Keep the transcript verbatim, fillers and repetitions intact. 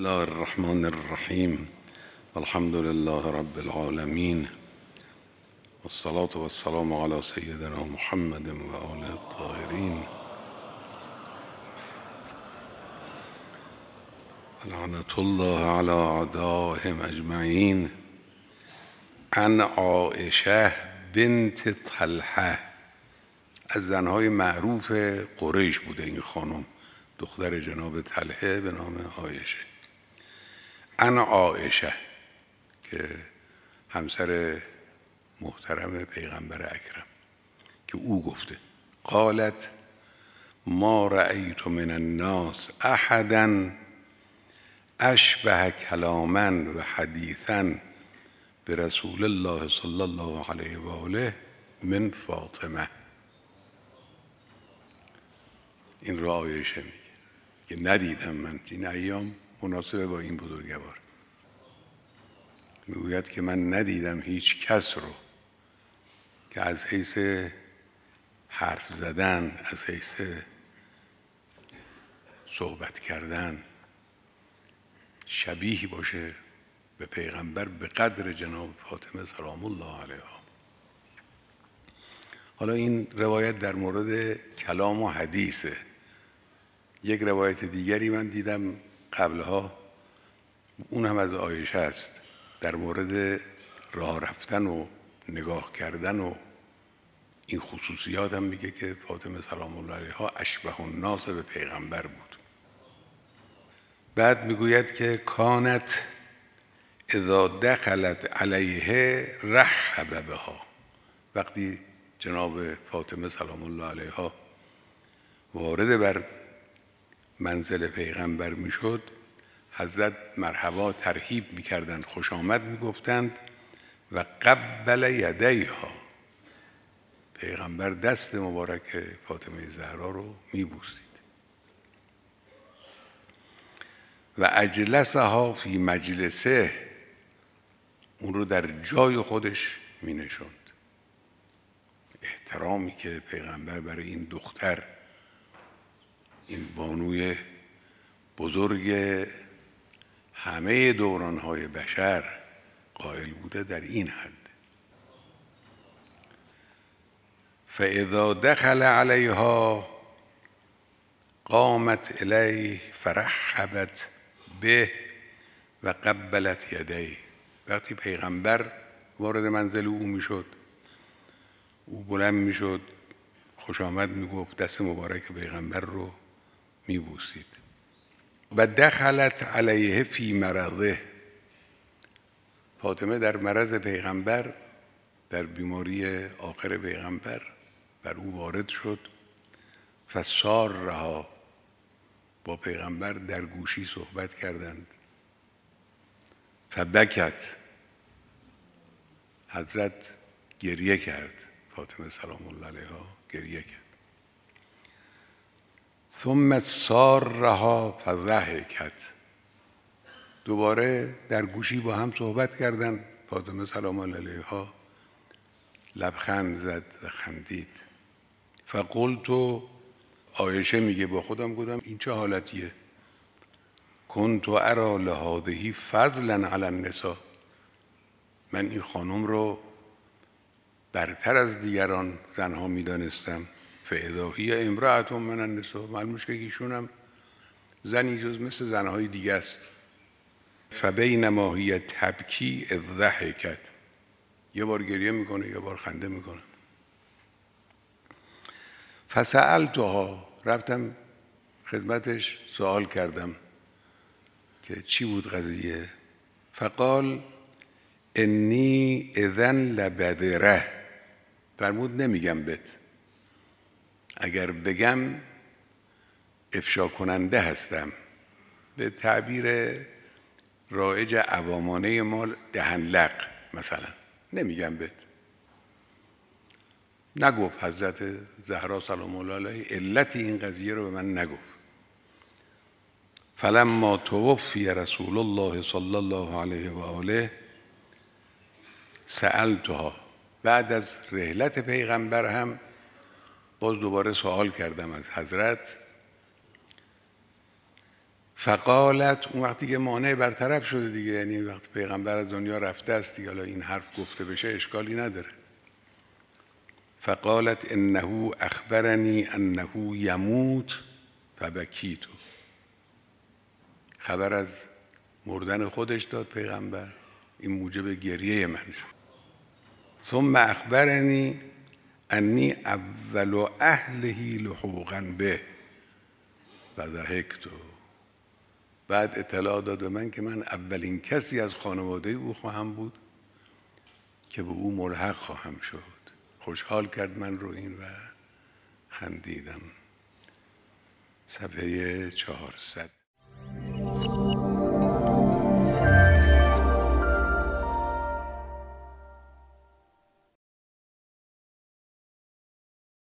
الله الرحمن الرحیم الحمد لله رب العالمین والصلاة والسلام على سیدنا محمد و آله الطاهرین لعنة الله على اعدائهم اجمعین. عن عایشه بنت طلحه، از زنهای معروف قریش بوده این خانم، دختر جناب طلحه به نام عایشه. عن عایشه که همسر محترم پیغمبر اکرم، که او گفته قالت ما رأیت من الناس احدا اشبه کلاما و حدیثا برسول الله صلی الله علیه و آله من فاطمه. این را عایشه میگه که ندیدم من این ایام مناسبه با این بزرگوار، میگوید که من ندیدم هیچ کس رو که از حیث حرف زدن، از حیث صحبت کردن شبیه باشه به پیغمبر به قدر جناب فاطمه سلام الله علیها. حالا این روایت در مورد کلام و حدیثه. یک روایت دیگری من دیدم قبلها، اون هم از عایشه است، در مورد راه رفتن و نگاه کردن و این خصوصیات هم میگه که فاطمه سلام الله علیها اشبه الناس به پیغمبر بود. بعد میگوید که کانت اذا دخلت علیه رحب بها، وقتی جناب فاطمه سلام الله علیها وارد بر منزل پیغمبر میشد، حضرت مرحبا ترحیب میکردند، خوش آمد میگفتند و قبل یدیها، پیغمبر دست مبارک فاطمه زهرا رو میبوسید. و اجلسها فی مجلسه، اون رو در جای خودش مینشوند. احترامی که پیغمبر برای این دختر، این بانوی بزرگ همه دورانهای بشر قائل بوده در این حد. فاذا دخل علیها قامت الیه فرحبت به و قبلت یدیه. وقتی پیغمبر وارد منزل او میشد، او بلند میشد، خوش آمد میگفت، دست مبارک پیغمبر رو میبوسید. و دخلت علیه فی مرضه، فاطمه در مرض پیغمبر، در بیماری آخر پیغمبر بر او وارد شد. فسارها، با پیغمبر در گوشی صحبت کردند. فبکت، حضرت گریه کرد، فاطمه سلام الله علیها گریه کرد. ثم سارها فضحکت، دوباره در گوشی با هم صحبت کردند. فاطمه سلام الله علیها لبخند زد و خندید. فقلت، عایشه میگه با خودم گفتم این چه حالتیه؟ کنت ارى لهذه فضلا علی النساء، من این خانم رو برتر از دیگران زنها میدانستم. فاذا هی امرأة من النساء، معلومش که ایشون هم زنی جز مثل زنهای دیگه است. فبینما هی تبکی اذ ضحکت، یه بار گریه میکنه یه بار خنده میکنه. فسألتها، رفتم خدمتش سوال کردم که چی بود قضیه. فقال انی اذن لبدره، فرمود نمیگم بهت، اگر بگم افشا کننده هستم. به تعبیر رایج عوامانه ما دهن لق مثلا، نمیگم بهت. نگفت حضرت زهرا سلام الله علیها علت این قضیه رو به من نگفت. فلما توفی رسول الله صلی الله علیه و آله سألتها، بعد از رحلت پیغمبر هم باز دوباره سوال کردم از حضرت. فقالت، اون وقتی که مانع برطرف شده دیگه، یعنی وقتی پیغمبر از دنیا رفته است دیگه، حالا این حرف گفته بشه اشکالی نداره. فقالت انه اخبرنی انه یموت فبکیت. خبر از مردن خودش داد پیغمبر، این موجب گریه من شد. ثم اخبرنی انی اول اهله لحوقا به و ضحکت. بعد اطلاع داد به من که من اولین کسی از خانواده او خواهم بود که به او ملحق خواهم شد. خوشحال کرد من رو این و خندیدم. صفحه چهارصد.